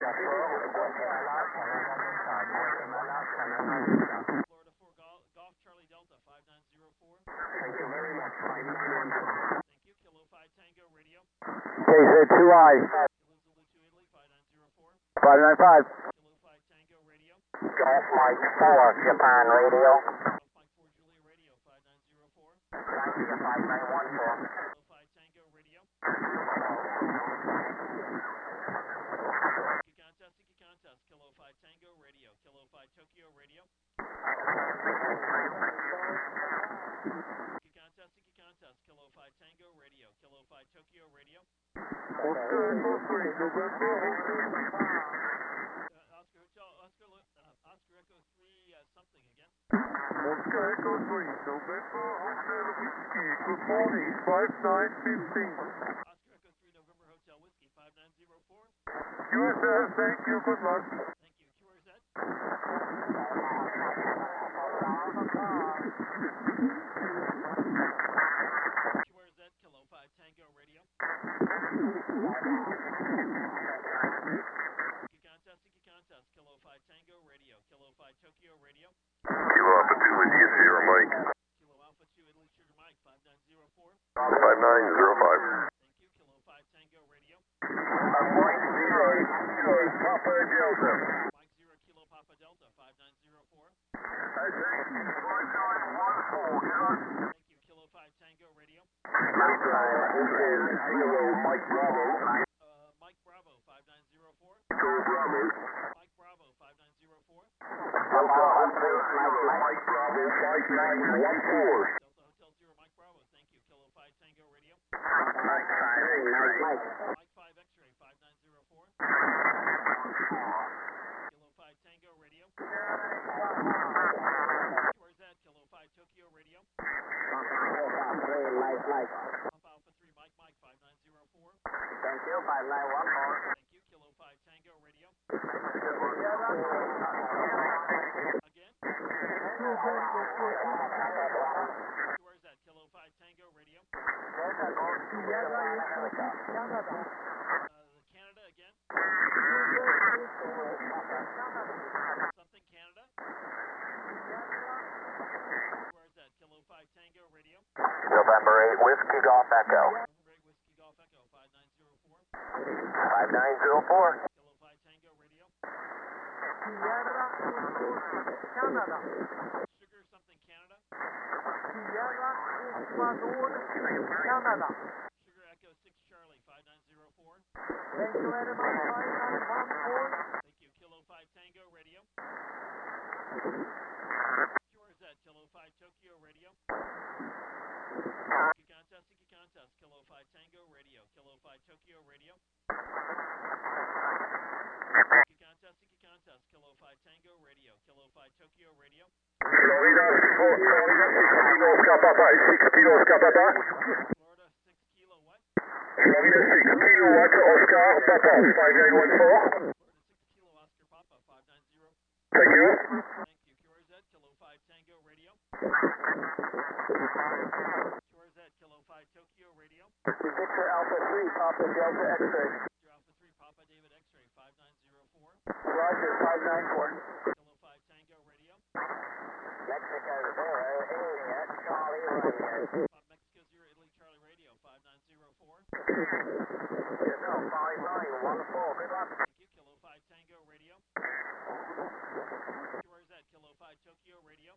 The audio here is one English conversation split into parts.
Florida 4 Golf Charlie Delta 5904. Thank you very much. 5914. Thank you. Kilo 5 Tango Radio. KZ2I. Kilo Zulu 2 Italy 5904. 595. Kilo 5 Tango Radio. Golf Mike 4, Japan Radio. Golf Mike 4 Julia Radio 5904. Thank you, 5914. Kilo 5 Tango Radio. Tiki contest. Kilo 5 Tango Radio. Kilo 5 Tokyo Radio. Tiki contest. Kilo 5 Tango Radio. Kilo 5 Tokyo Radio. Oscar Echo 3, November Oscar Hotel. Oscar Echo 3 something again. Oscar Echo 3, November Hotel Whiskey. Good morning, 5915. Oscar Echo 3 November Hotel Whiskey 5904. USS, thank you, good luck. Thank you. QRZ. QRZ Kilo 5 Tango Radio. Tiki contest. Kilo 5 Tango Radio. Kilo 5 Tokyo Radio. Kilo Alpha 2 India Sierra Mike. Kilo Alpha 2 Italy Sugar Mike 5904. 5905. Thank you. Kilo 5 Tango Radio. Mike 0, Papa Delta. Mike 0 Kilo Papa Delta 5904. Thank you, 5914. Thank you. Kilo 5 Tango Radio. This is 0, Mike Bravo. Mike Bravo 5904. Go Bravo. Mike Bravo 5904. Delta Hotel 0, Mike Bravo 5914. Delta Hotel 0 Mike Bravo. Thank you. Kilo 5 Tango Radio. Mike 5, Mike. Mike 5 X-ray 5904. Kilo 5 Tango Radio. QRZ Kilo 5 Tokyo Radio. Mike. Pump Alpha 3 Mike 5904. Thank you, 5914. Thank you. Kilo 5 Tango Radio. Again. QRZ Kilo 5 Tango Radio. Canada again. Something Canada. Where's that? Kilo 5 Tango Radio. November 8, Whiskey Golf Echo. November 8 Whiskey Golf Echo 5904. 5904. Kilo 5 Tango Radio. Sugar something Canada. Sugar Echo 6 Charlie 5904. Thank you very much, 5914. Thank you. Kilo 5 Tango Radio. QRZ Kilo 5 Tokyo Radio. Tiki contest. Kilo 5 Tango Radio. Kilo 5 Tokyo Radio. Tiki contest. Kilo 5 Tango Radio. Kilo 5 Tokyo Radio. Florida 6 Kilos Papa, 6 Kilos Papa. Florida 6 Kilo what? Florida 6 Kilowatt Oscar Papa, 5914. Florida 6 Kilo Oscar Papa 590. Thank you. Thank you. QRZ Kilo 5 Tango Radio. QRZ Kilo 5 Tokyo Radio. Victor Alpha 3, Papa Delta X-ray. Victor Alpha 3 Papa David X-ray 5904. Roger, 594. Kilo 5 Tango Radio. Mexico 0, India, Charlie Radio. Mexico 0 Italy Charlie Radio 5904. No, 5914. Good luck. Thank you. Kilo 5 Tango Radio. QRZ Kilo 5 Tokyo Radio.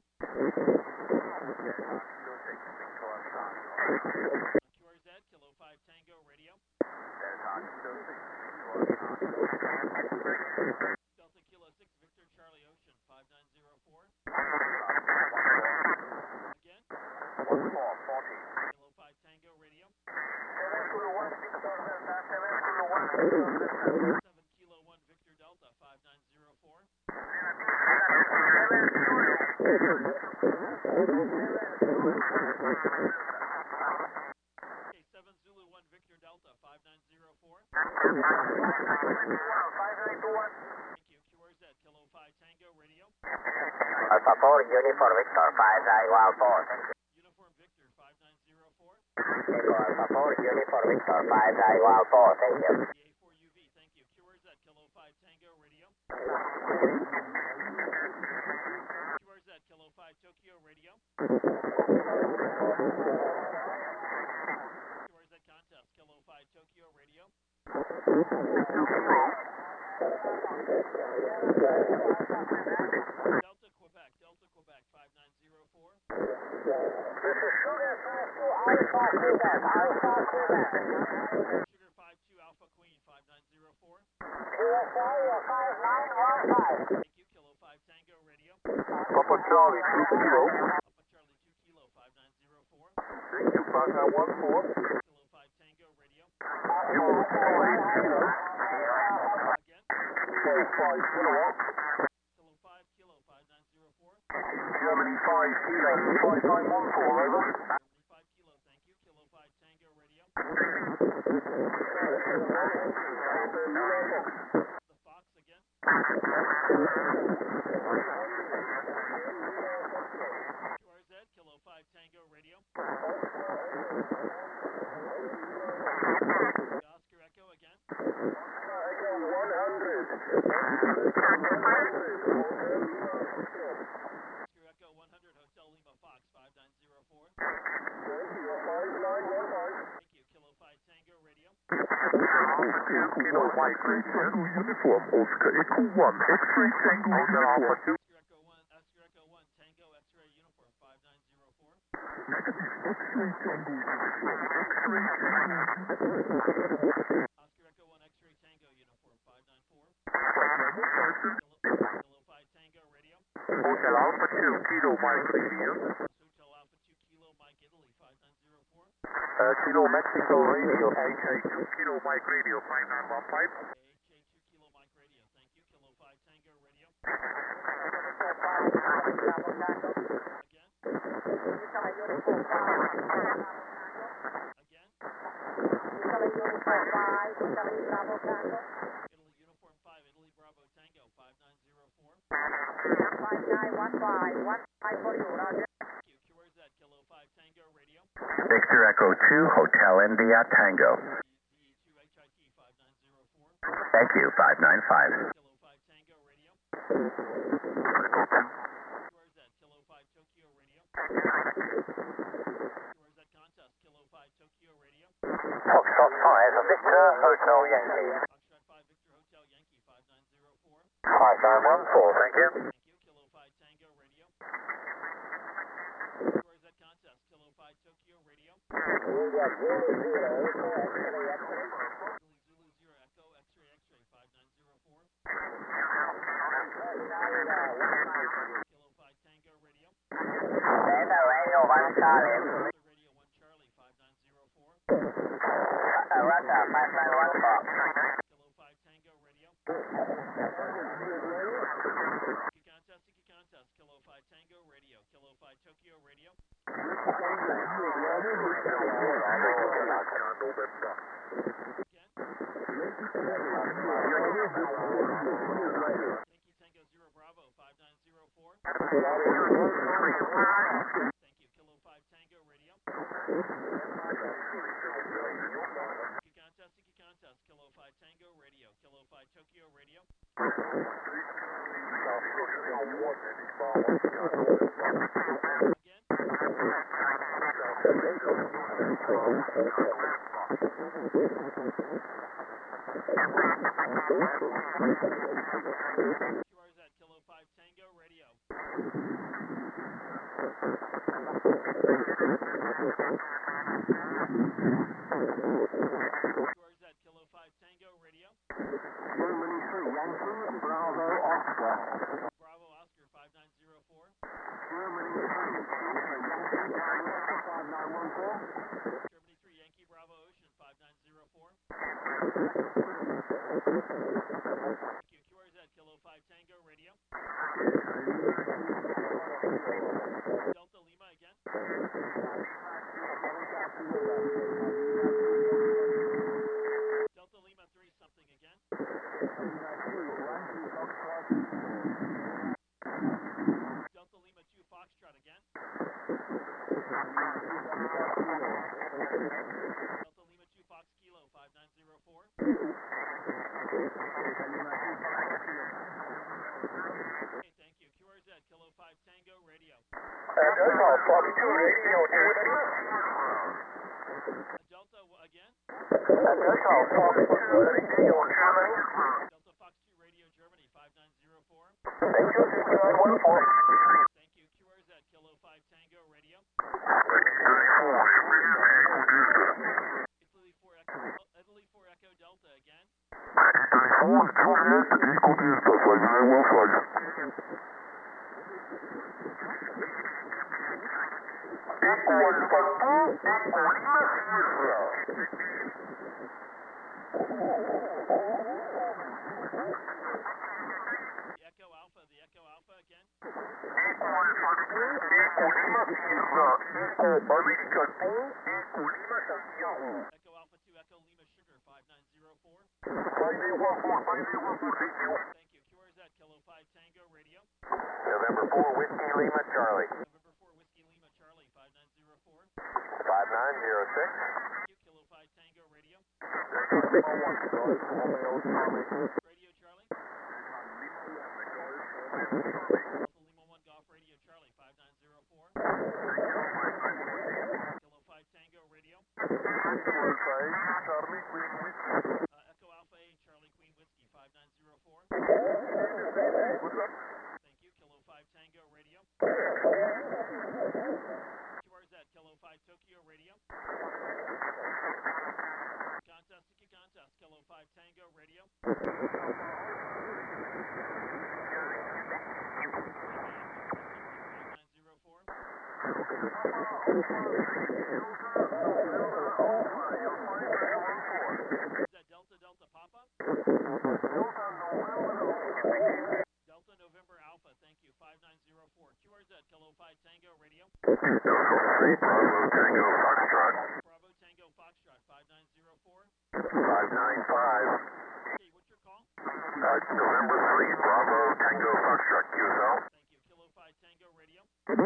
QRZ Kilo 5 Tango Radio. Delta Kilo 6 Victor Charlie Ocean 5904. Again. Kilo 5 Tango Radio. 7 Kilo 1 Victor Delta 5904. Okay, 7 Zulu 1 Victor Delta 5904. Thank you. QRZ Kilo 5 Tango Radio. Alpha 4, Uniform Victor 5914. Thank you. Uniform Victor 5904. Alpha 4, Uniform Victor 5914. Thank you. EA4UV. Thank you. QRZ Kilo 5 Tango QRZ, Kilo 5 Tokyo Radio. QRZ contest, Kilo 5 Tokyo Radio. Delta Quebec 5904. This is Sugar 52 Alpha Queen 5904. QSI 5915. Thank you, Kilo 5 Tango Radio. Papa Charlie 2 Kilo. Papa Charlie 2 Kilo 5904. Thank you, 5914. Kilo 5 Tango Radio. You 5 Kilo. Again. 5 Kilo. Kilo 5 Kilo 5904. Germany 5 Kilo 5914, over. Germany 5 Kilo, thank you. Kilo 5 Tango Radio. The Fox again. QRZ, Kilo 5 Tango Radio. Oscar Echo again. Echo 100. Oscar Echo 100 Hotel Lima Fox 5904. Thank you, 5915. Thank you, Kilo 5 Tango Radio. Alpha 2 Kilo Mike Radio. Uniform Oscar Echo 1 X-ray Tango uniform. Oscar Echo 1 Tango X-ray uniform 5904. X-ray Tango uniform. X-ray Tango. Oscar Echo 1 X-ray Tango uniform 594. 5915. Kilo 5 Tango Radio. Hotel Alpha 2 Kilo Mike Radio. Hotel Alpha 2 Kilo Mike Italy 5904. Kilo Mexico Radio. HA 2 Kilo Mike Radio 5915. AHA 2 Kilo Mike Radio, thank you. Kilo 5 Tango Radio. Again. Again. Italy Uniform 5, Italy Bravo Tango 5904. Thank you. QRZ Kilo 5 Tango Radio. Victor Echo 2, Hotel India Tango. DE2 HIT 5904. Thank you, 595. Kilo 5 Tango Radio. QRZ Kilo 5 Tokyo Radio. QRZ contest Kilo 5 Tokyo Radio. Foxtrot 5, Victor Hotel Yankee. Foxtrot 5 Victor Hotel Yankee 5904. 5914, thank you. Thank you. Kilo 5 Tango Radio. QRZ contest Kilo 5 Tokyo Radio. Zulu 0 Echo X-ray X-ray 5904. Kilo 5 Tango Radio. Radio 1 Charlie. The Radio 1 Charlie 5904. Russia 5914. Kilo 5 Tango Radio. Tiki contest Kilo 5 Tango Radio. Kilo 5 Tokyo Radio. Again. Yankee Tango 0 Bravo 5904. Thank you. Kilo 5 Tango Radio. Tiki contest Kilo 5 Tango Radio. Kilo 5 Tokyo Radio. Again. QRZ Kilo 5 Tango Radio. QRZ Kilo 5 Tango Radio. Germany 3 Yankee Bravo Oscar. Bravo Oscar 5904. Germany 3 Germany 3 Yankee Bravo Ocean 5904. Thank you. QRZ Kilo 5 Tango Radio. Delta Lima again. Delta Lima 3 something again. Delta Lima 2 Foxtrot again. Delta Lima 2 Fox Kilo 5904. Delta, Fox 2 Radio Germany. Delta again. Delta, Fox 2 Radio Germany. Delta Fox 2 Radio Germany 5904. Thank you, 5914. Thank you. QRZ Kilo 5 Tango Radio. Italy 4 Echo Delta again. The Echo Alpha again. Echo Alpha 2 Echo Lima Sugar 5904. Thank you. QRZ Kilo 5 Tango Radio. November 4 Whiskey Lima Charlie. November 4 Whiskey Lima Charlie 5904. 5906. Thank you. Kilo 5 Tango Radio. Radio Charlie. Alpha Lima 1 Golf Radio Charlie 5904. Kilo 5 Tango Radio. Echo Alpha A Charlie Queen Whiskey 5904. Thank you. Kilo 5 Tango Radio. QRZ Kilo 5 Tokyo Radio. Contest Kilo 5 Tango Radio. Is that Delta Papa? Delta November Alpha, thank you, 5904. QRZ Kilo 5 Tango Radio. Bravo Tango Foxtrot 5904. 595. Okay, what's your call? November 3, Bravo, Tango, Foxtrot, QSL. Thank you. Kilo 5 Tango Radio.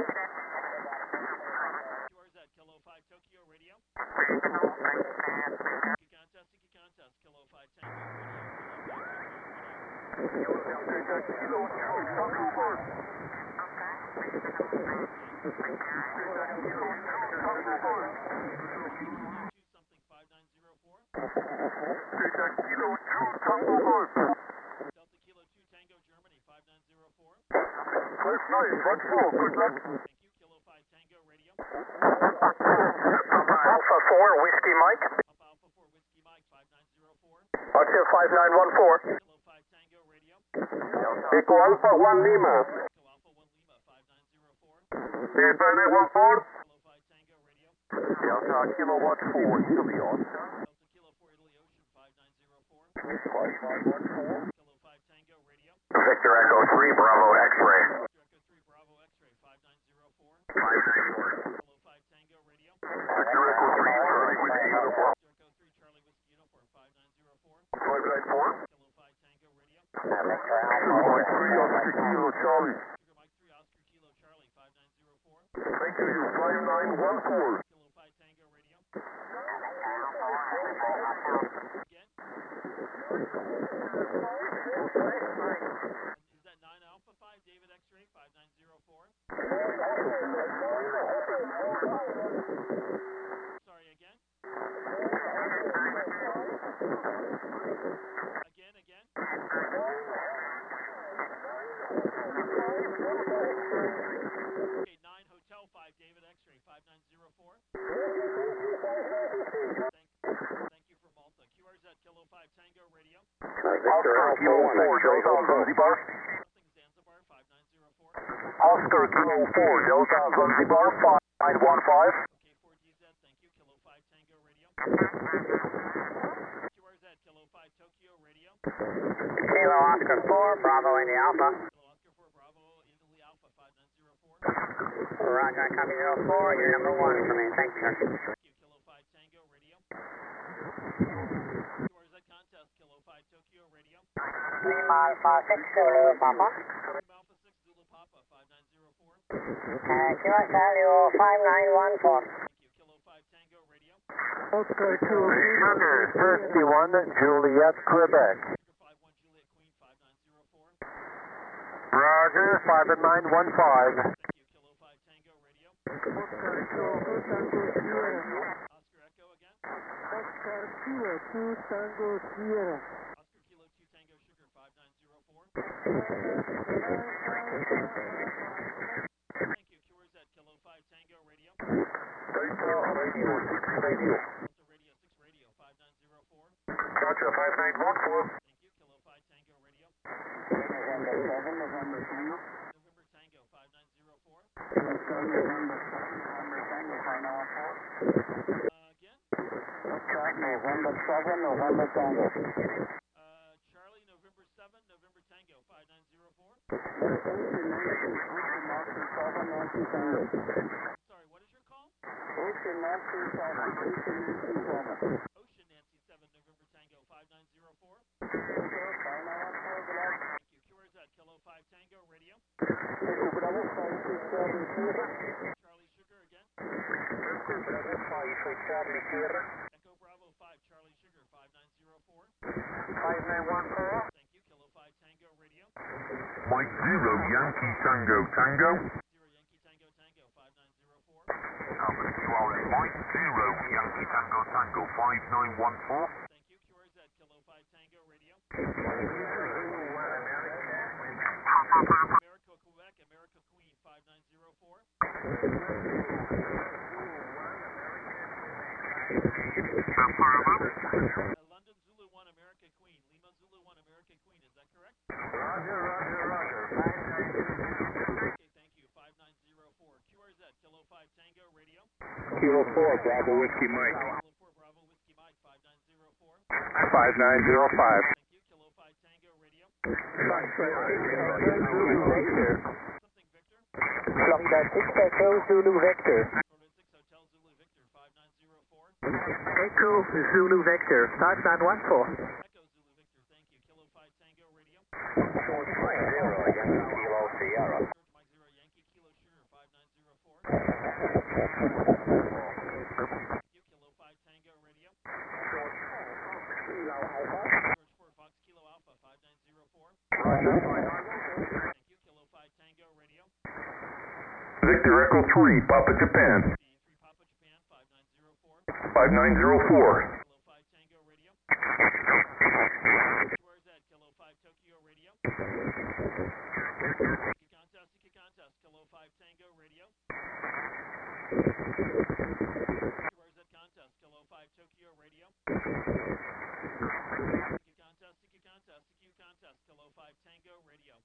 QRZ Kilo 5 Tokyo Radio. Tiki Contest, Kilo 5 Tango Radio. Something 5904. Delta Kilo 2 Tango Germany 5904. Good luck. Thank you. Kilo 5 Tango Radio. Alpha 4 Whiskey Mike. Alpha 4 Whiskey Mike 5904. Archer 5914. Kilo 5 Tango Radio. Echo Alpha 1 Lima. Echo Alpha 1 Lima 5904. Delta Network 4. Kilo 5 Tango Radio. Delta Kilo 4 Italy Ocean. Delta Kilo 4 Italy Ocean 5904. 5514. Kilo 5 Tango Radio. Victor Echo 3, Bravo, X-ray. Victor Echo 3 Bravo X-ray 5904. 594. Kilo 5 Tango Radio. Victor Echo 3, Charlie, Whiskey Uniform. Victor Echo 3 Charlie Whiskey Uniform 5904. 594. Kilo 5 Tango Radio. Victor Alpha Mike 3 Oscar Kilo Charlie. Sugar Mike 3 Oscar Kilo Charlie 5904. Thank you, 5914. Kilo 5 Tango Radio. Again. Is that 9 Alpha 5 David X-ray 5904? Sorry, again? Again? Okay, 9 Hotel 5 David X-ray 5904. Thank you for Malta. QRZ Kilo 5 Tango Radio. Oscar Kilo 4 Delta Zanzibar. Something Zanzibar 5904. Oscar Kilo 4 Delta Zanzibar 5915. Okay, 4DZ, thank you. Kilo 5 Tango Radio. QRZ Kilo 5 Tokyo Radio. Kilo Oscar 4 Bravo India Alpha. Kilo Oscar 4 Bravo Italy Alpha 5904. Roger, copy 04. You're number 1 for me. Thank you, sir. Thank you. Kilo 5 Tango Radio. QRZ Contest Kilo 5 Tokyo Radio. Lima Alpha 6 Zulu Papa. Lima Alpha 6 Zulu Papa 5904. QSL 5914. Thank you. Kilo 5 Tango Radio. Oscar 2 Sugar 51 Juliet, Quebec. Sugar 51 Juliet Queen 5904. Roger, 5915. Thank you. Kilo 5 Tango Oscar Echo 2 Tango Sierra. Oscar Echo again. Oscar Kilo 2 Tango Sierra. Oscar Kilo 2 Tango Sugar 5904. Thank you. QRZ Kilo 5 Tango Radio. Delta Radio 6 Radio. Delta Radio 6 Radio 5904. Gotcha 5914. Thank you. Kilo 5 Tango Radio. November 7, November Tango. November Tango 5904. November 7, November Tango, 5914. Again. November 7, November Tango. Charlie November 7 November Tango 5904. Sorry, what is your call? Ocean Nancy 7, Ocean Nancy 7. Ocean Nancy 7 November Tango 5904. Echo 5914, good luck. Thank you. QRZ Kilo 5 Tango Radio. Echo Bravo 56 Charlie Sierra. Charlie Sugar again. Echo Bravo 56 Charlie Sierra. Echo Bravo 5 Charlie Sugar 5904. 5914. Thank you. Kilo 5 Tango Radio. Mike 0 Yankee Tango Tango. 0 Yankee Tango Tango 5904. Alpha Charlie Mike 0 Yankee Tango Tango 5914. Thank you. QRZ Kilo 5 Tango Radio. America Quebec America Queen 5904. London Zulu 1 America Queen. Lima Zulu 1 America Queen. Is that correct? Roger. Okay, thank you. 5904. QRZ Kilo 5 Tango Radio. Kilo 4 Bravo Whiskey Mike. Kilo 4 Bravo Whiskey Mike 5904. 5905. Thank you. Kilo 5 Tango Radio. Something Victor. Florida 6 Echo Zulu Vector. Florida 6 Hotel Zulu Victor 5904. Echo Zulu Vector 5914. Echo Zulu Victor. Thank you. Kilo 5 Tango Radio. George Mike 0 Yankee Kilo Sierra. George Mike 0 Yankee Kilo Sugar 5904. Thank you. Kilo 5 Tango Radio. George 4 Fox Kilo Alpha 5904. Thank you. Kilo 5 Tango Radio. Victor Echo 3 Papa Japan. B3 Papa Japan 5904. 5904. Kilo 5 Tango Radio. QRZ Kilo 5 Tokyo Radio. Siki Contest Kilo 5 Tango Radio. QRZ Contest Kilo 5 Tokyo Radio. Siki Contest Kilo 5 Tango Radio.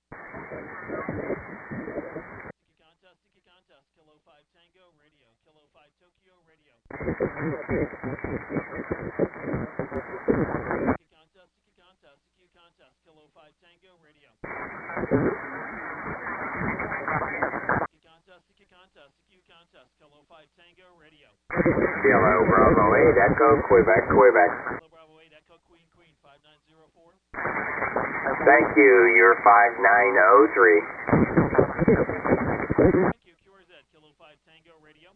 Siki Contest Kilo 5 Tango Radio. Kilo 5 Tokyo Radio. Siki Contest Kilo 5 Tango Radio. Siki Contest Kilo 5 Tango Radio. Kilo Bravo 8 Echo Quebec. Kilo Bravo 8 Echo Queen 5904. Thank you, you're 5903. Thank you. QRZ Kilo 5 Tango Radio.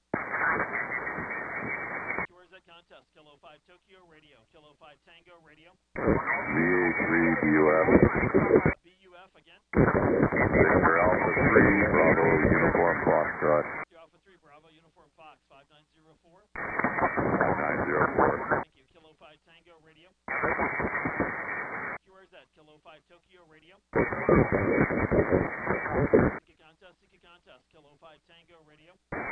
QRZ Contest Kilo 5 Tokyo Radio. Kilo 5 Tango Radio. VA3 BUF. BUF again. Victor Alpha 3 Bravo Uniform Foxtrot. Alpha 3 Bravo Uniform Fox 5904. 5904. Thank you. Kilo 5 Tango Radio. QRZ Kilo 5 Tokyo Radio. Siki Contest Kilo 5 Tango Radio.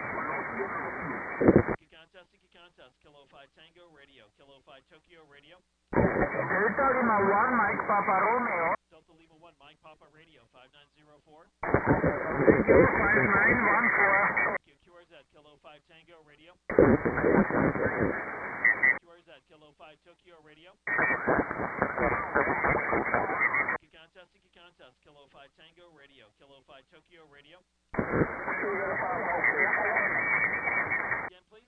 Siki Contest Kilo 5 Tango Radio. Kilo 5 Tokyo Radio. Delta Lima 1 Mike Papa Romeo. Delta Lima 1 Mike Papa Radio 5904. Echo 5914. Thank you. QRZ Kilo 5 Tango Radio. QRZ Kilo 5 Tokyo Radio. Siki Contest Kilo 5 Tango Radio. Kilo 5 Tokyo Radio. Again, please.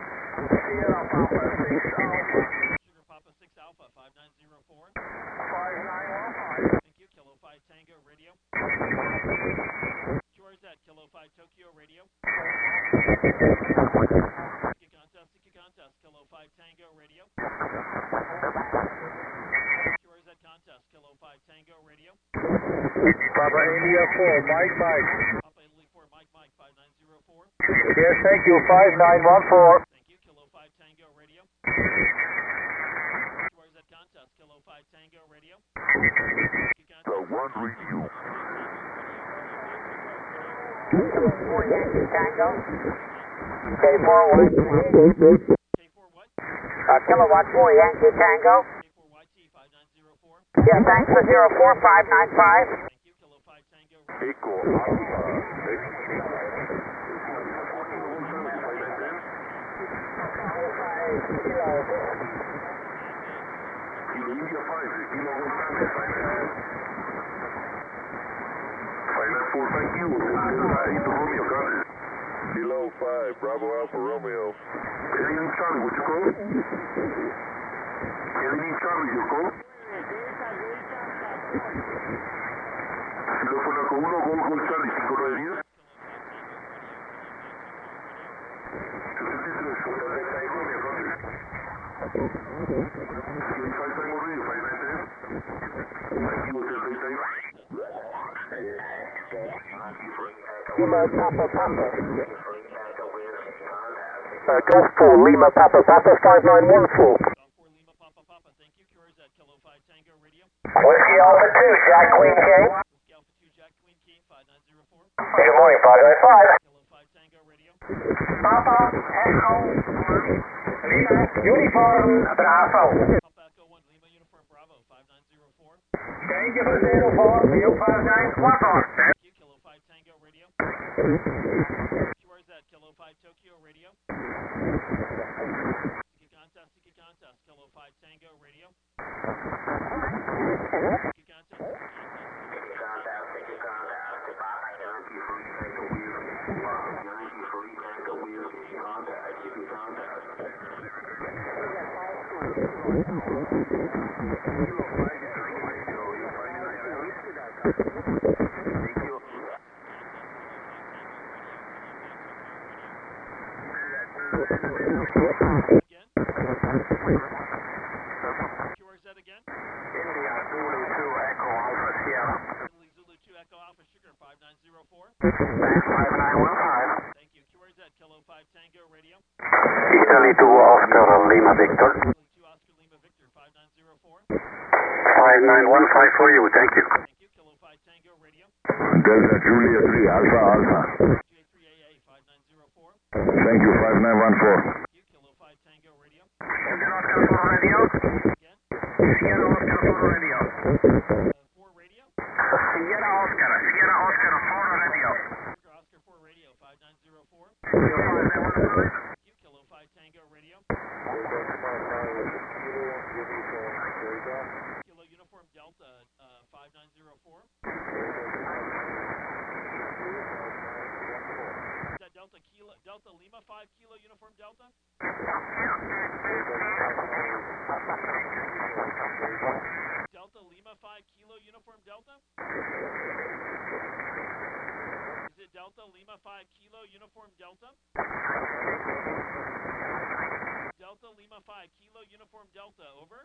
Sugar Papa 6 Alpha 5904. 5915. Thank you. Kilo 5 Tango Radio. QRZ Kilo 5 Tokyo Radio. Siki Contest Kilo 5 Tango Radio. QRZ Contest Kilo 5 Tango Radio. Papa India 4 Mike. Papa Italy 4 Mike 5904. Yes, thank you. 5914. Thank you, Kilo 5 Tango Radio. Where's that contest? Kilo 5 Tango Radio. The one radio. K4 Yankee Tango. K4 what? K4 what? Kilowatt 4 Yankee Tango. K4 YT 5904. Yeah, thanks for 04595. Thank you, Kilo 5 Tango Radio. Eco Alpha. Kilo India 5, Kilo González, 594, thank you. Into Romeo, Carlos. Kilo 5, Bravo Alpha Romeo. Eddie Charlie, what's your code? Eddie Charlie, your code? Teléfono con 1, Gol González, 5910. 63, Romeo, Carlos. Golf 4 Lima Papa Papa 5914. Golf 4 Lima Papa Papa. Thank you. Cures at Kilo 5 Tango Radio. Whiskey Alpha 2 Jack Queen King. Whiskey Alpha 2 Jack Queen King 5904. Good morning, 595. Kilo 5 Tango Radio. Papa Echo 1 Lima Uniform Bravo. Papa Echo 1 Lima Uniform Bravo 5904. Thank you for 04 View 5914. Thank you, Kilo 5 Tango Radio. Where's that? Kilo 5 Tokyo Radio. Siki contest, Kilo 5 Tango Radio. Siki contest, again? India Zulu 2 Echo Alpha Sierra. Italy Zulu 2 Echo Alpha Sugar 5904. 5915. Thank you. QRZ Kilo 5 Tango Radio. Italy 2 Oscar Lima Victor. Italy 2 Oscar Lima Victor 5904. 5915 for you, thank you. Thank you. Kilo 5 Tango Radio. Delta Julia 3, Alpha Alpha. J3AA 5904. Thank you, 5914. Thank you. Kilo 5 Tango Radio. Sierra Oscar 4 Radio. Again? Sierra Oscar 4 Radio. 4 Radio. Sierra Oscar 4 Radio. Oscar 4 Radio 5904. Kilo 515. Thank you. Kilo 5 Tango Radio. Kilo Uniform Delta 5904. Is that Delta Lima 5 Kilo Uniform Delta? Delta Lima 5 Kilo Uniform Delta? Is it Delta Lima 5 Kilo Uniform Delta? Delta Lima 5 Kilo Uniform Delta, over.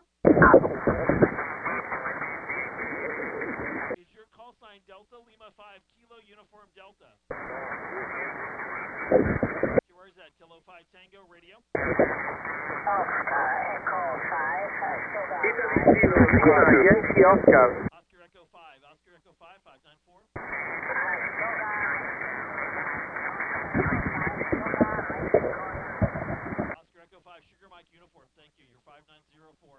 Is your call sign Delta Lima 5 Kilo Uniform Delta? Where is that? Kilo 5 Tango Radio. Oscar Echo 5. Italy 0, Lima, Yankee Oscar. Oscar Echo 5. Oscar Echo 5 594. Oscar Echo 5 Sugar Mike Uniform. Thank you. You're 5904.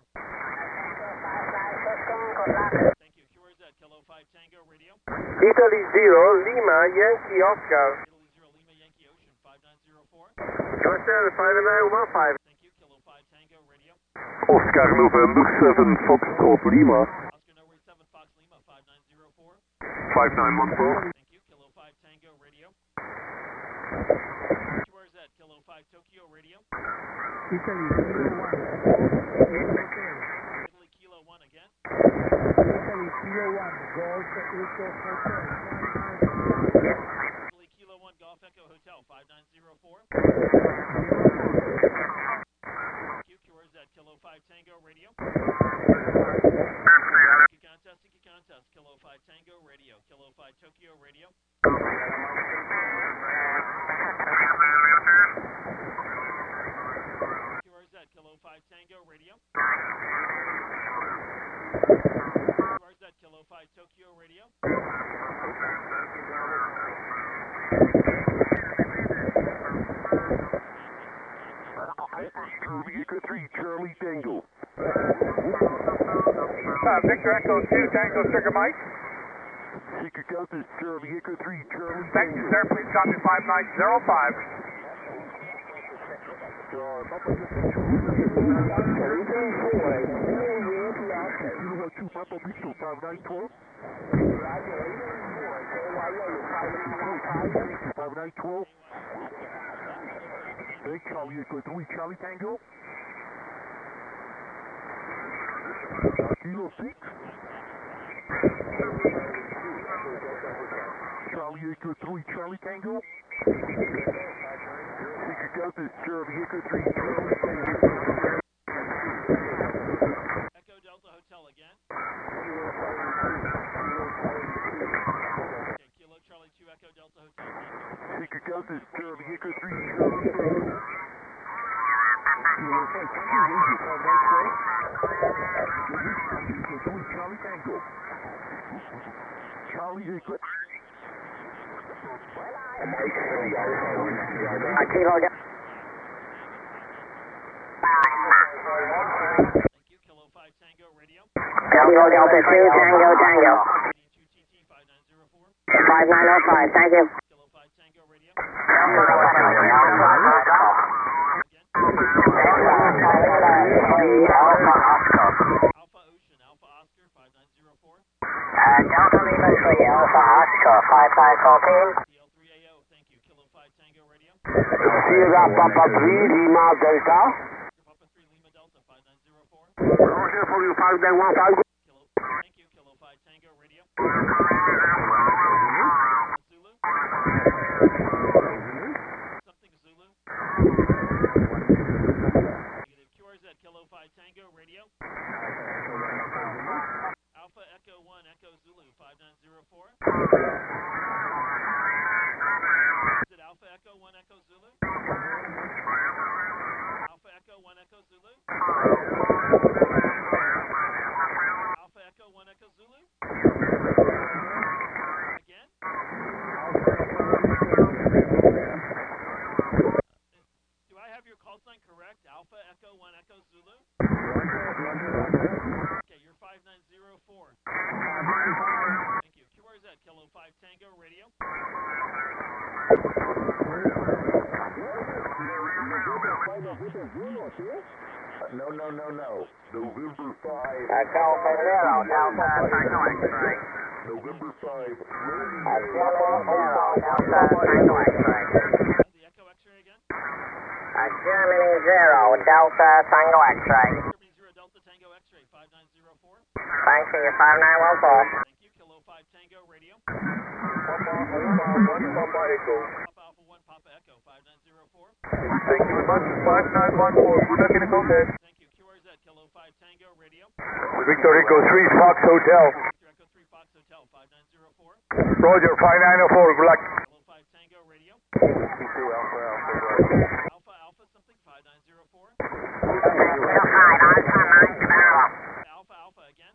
Thank you. Where is that? Kilo 5 Tango Radio. Italy 0, Lima, Yankee Oscar. Italy 0 Lima Yankee Ocean 5904. USA 5915. Thank you. Kilo 5 Tango Radio. Oscar November 7, Foxtrot Lima. Oscar Norway 7 Fox Lima 5904. 5914. Thank you. Kilo 5 Tango Radio. Where is that? Kilo 5 Tokyo Radio. Italy Italy Kilo 1 again. Italy Kilo 1, Golf Echo Hotel. Italy Kilo 1 Golf Echo Hotel 5904. Where is that? Kilo 5 Tango Radio. Siki contest. Kilo 5 Tango Radio. Kilo 5 Tokyo Radio. Tango Radio. Echo 3, Charlie Tango. Victor Echo 2, Tango Sugar Mike. Secret Delta, Charlie Echo 3, Charlie Thank you, sir. Please copy 5905. Papa Victor 5912. 5912. Hey, Charlie Echo 3, Charlie Tango. Kilo 6. Charlie Echo 3, Charlie Tango. Secret Delta, Charlie Echo 3, Charlie Tango. Echo Delta Hotel again. Okay, Kilo Charlie 2 Echo Delta Hotel. Thank you. Secret Delta, Charlie Echo 3, Charlie Tango. Charlie Tango. Charlie Echo. Kilo Thank you. Kilo 5 Tango Radio. Kilo Delta 2, Tango Tango. 2TT 5904. 5905, thank you. Kilo 5 Tango Radio. Again. Alpha Ocean, Alpha Oscar 5904. Delta Lima 3, Alpha Oscar 5514. DL3AO, thank you. Kilo 5 Tango Radio. Sierra Papa 3, Lima Delta. Papa 3 Lima Delta 5904. Roger for you, 5915. Kilo, thank you. Kilo 5 Tango Radio. Zulu. Something Zulu. Negative. QRZ Kilo 5 Tango Radio. Alpha Echo 1 Echo Zulu 5904. Is it Alpha Echo 1 Echo Zulu? Alpha Echo 1 Echo Zulu? Alpha Echo 1 Echo Zulu? Again? Do I have your call sign correct? Alpha Echo 1 Echo Zulu? Okay, you're 5904. Thank you. QRZ Kilo 5 Tango Radio. No. November 5. Delta 0, Delta Tango X-ray. November 5. Kilo 0, Delta Tango X-ray. The Echo X-ray again. Germany 0, Delta Tango X-ray. Germany 0 Delta Tango X-ray 5904. Thank you, 5914. Thank you. Kilo 5 Tango Radio. Papa Echo. Papa Alpha 1 Papa Echo 5904. Thank you very much, 5914. Good luck in the contest. Thank you. QRZ Kilo 5 Tango Radio. Victor Echo 3, Fox Hotel. Victor Echo 3 Fox Hotel 5904. Roger, 5904. Good luck. Kilo 5 Tango Radio. Alpha. Alpha Alpha something 5904. Kilo 5, Alpha 9 Bravo. Alpha Alpha again.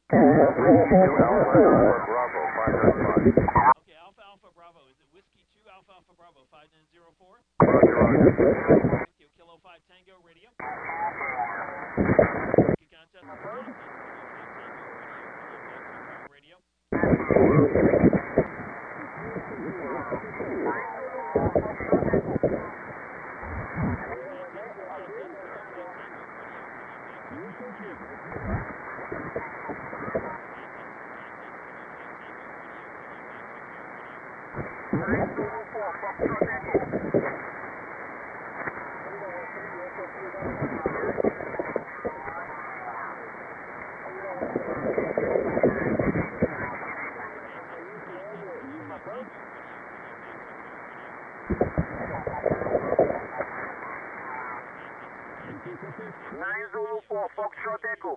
Bravo 595. Okay, Alpha Alpha Bravo. Is it Whiskey 2 Alpha Alpha Bravo 5904? Thank you. Kilo 5 Tango Radio. Thank you, contest. Radio. Foxtrot Echo.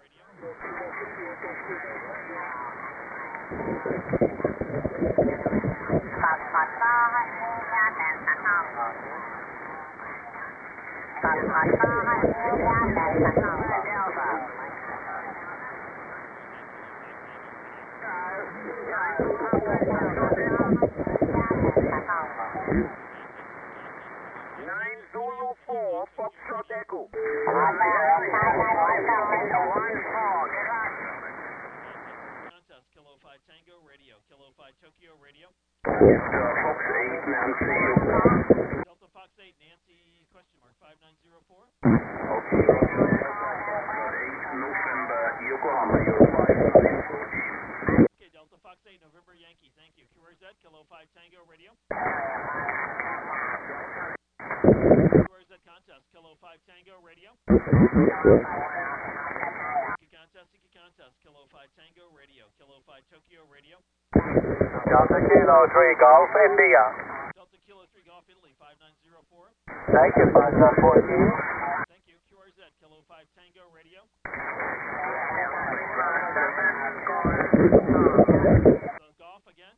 Delta. Foxtrot Echo. Contest, Kilo 5 Tango Radio, Kilo 5 Tokyo Radio. Fox 8, Nancy. Delta Fox 8, Nancy, question mark, 5904. November, Yokohama, you're 5914. Okay, Delta Fox 8, November Yankee, thank you. QRZ, Kilo 5 Tango Radio. QRZ Contest, Kilo 5 Tango Radio. Contest, Kilo 5 Tango Radio, Kilo 5 Tokyo Radio. Delta Kilo 3 Golf India. Delta Kilo 3 Golf Italy, 5904. Thank you, 5914. Thank you. QRZ, Kilo 5 Tango Radio. Golf again.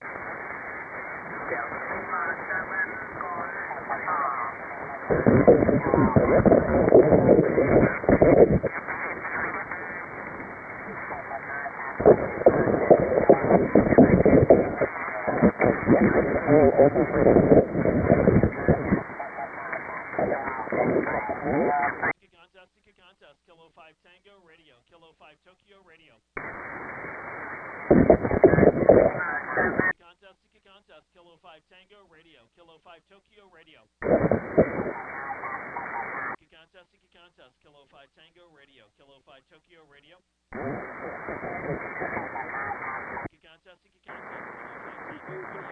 Contest, Kilo 5 Tango Radio, Kilo 5 Tokyo Radio. Contest, Kilo 5 Tango Radio, Kilo 5 Tokyo Radio. Contest, Kilo 5 Tango Radio, Kilo 5 Tokyo Radio. Contest, Kilo 5 Tango Radio, Kilo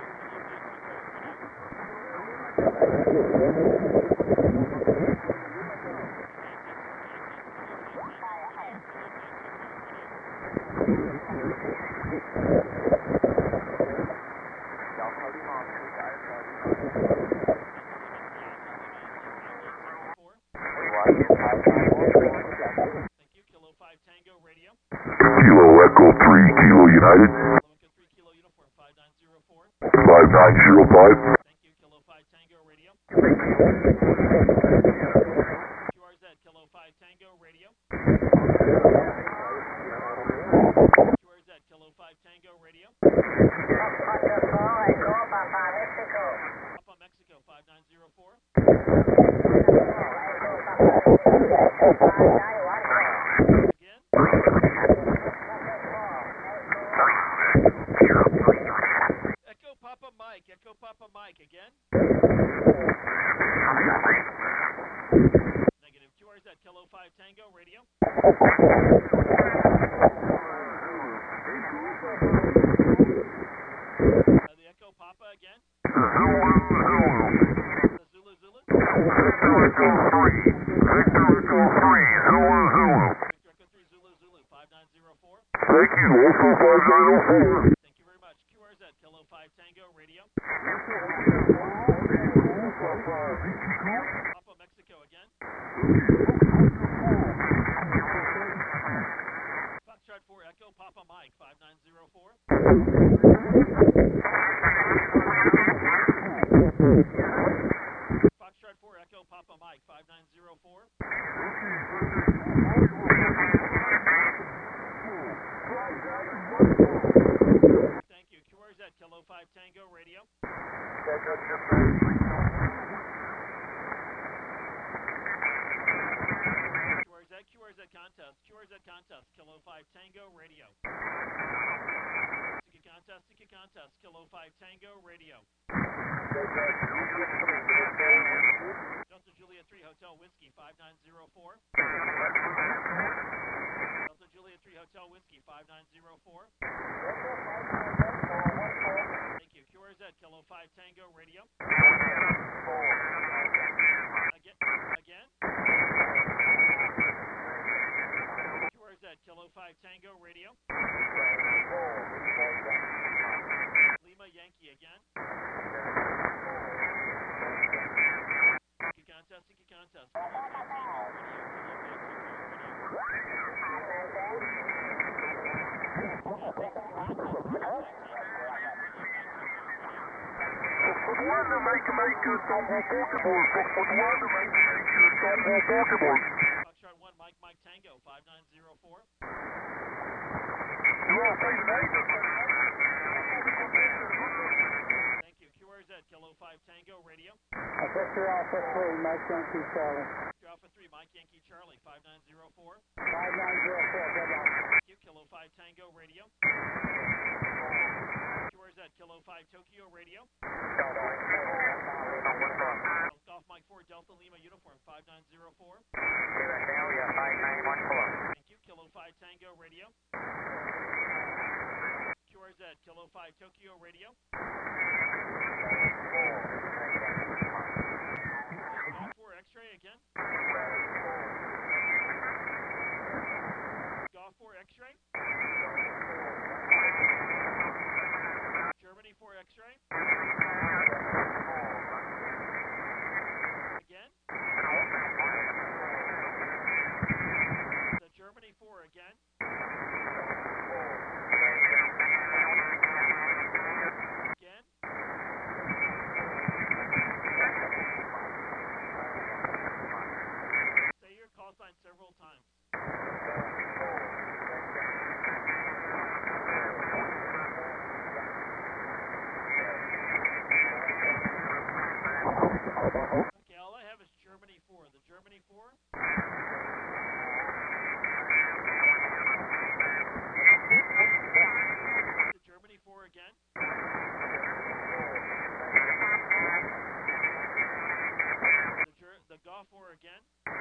5 Kilo 5 Tango Radio. Kilo Echo 3 Kilo United. Echo 3 Kilo Uniform 5904. 5905. Thank you, Kilo 5 Tango Radio. QRZ, Kilo 5 Tango Radio. QRZ, Kilo 5 Tango Radio. Papa Mexico 5904. Again. Echo Papa Mike again. Negative. QRZ, Kilo 5 Tango Radio. The Echo Papa again. The Zulu Zulu. Echo 3 Zulu Zulu 5904. Thank you, also 5904. Thank you very much. QRZ, Kilo 5 Tango Radio. Papa Mexico again. Foxtrot 4 Echo Papa Mike 5904. Foxtrot 4 Echo Papa Mike 5904. Thank you. QRZ, Kilo 5 Tango Radio. QRZ Contest, Kilo 5 Tango Radio. Siki Contest, Kilo 5 Tango Radio. Delta Juliet 3 Hotel Whiskey 5904. Delta Juliet 3 Hotel Whiskey 5904. Thank you. QRZ, Kilo 5 Tango Radio. Again. QRZ, Kilo 5 Tango Radio. Lima Yankee again. Siki Contest, Kilo 5 Tango Foxtrot 1 Mike Tango 5904. Victor Alpha 3, Mike Yankee Charlie. Victor Alpha 3, Mike Yankee Charlie, 5904. 5904, good luck. Thank you, Kilo 5 Tango Radio. QRZ, Kilo 5 Tokyo Radio. Golf Mike 4, Delta Lima Uniform, 5904. Thank you, Kilo 5 Tango Radio. QRZ, Kilo 5 Tokyo Radio. Golf 4 X-ray again. Golf 4 X-ray. Germany 4 X-ray. Again. The Germany 4 again. Again. Say your call sign several times. Okay, all I have is Germany 4. The Germany 4. The Germany 4 again. The Golf 4 again.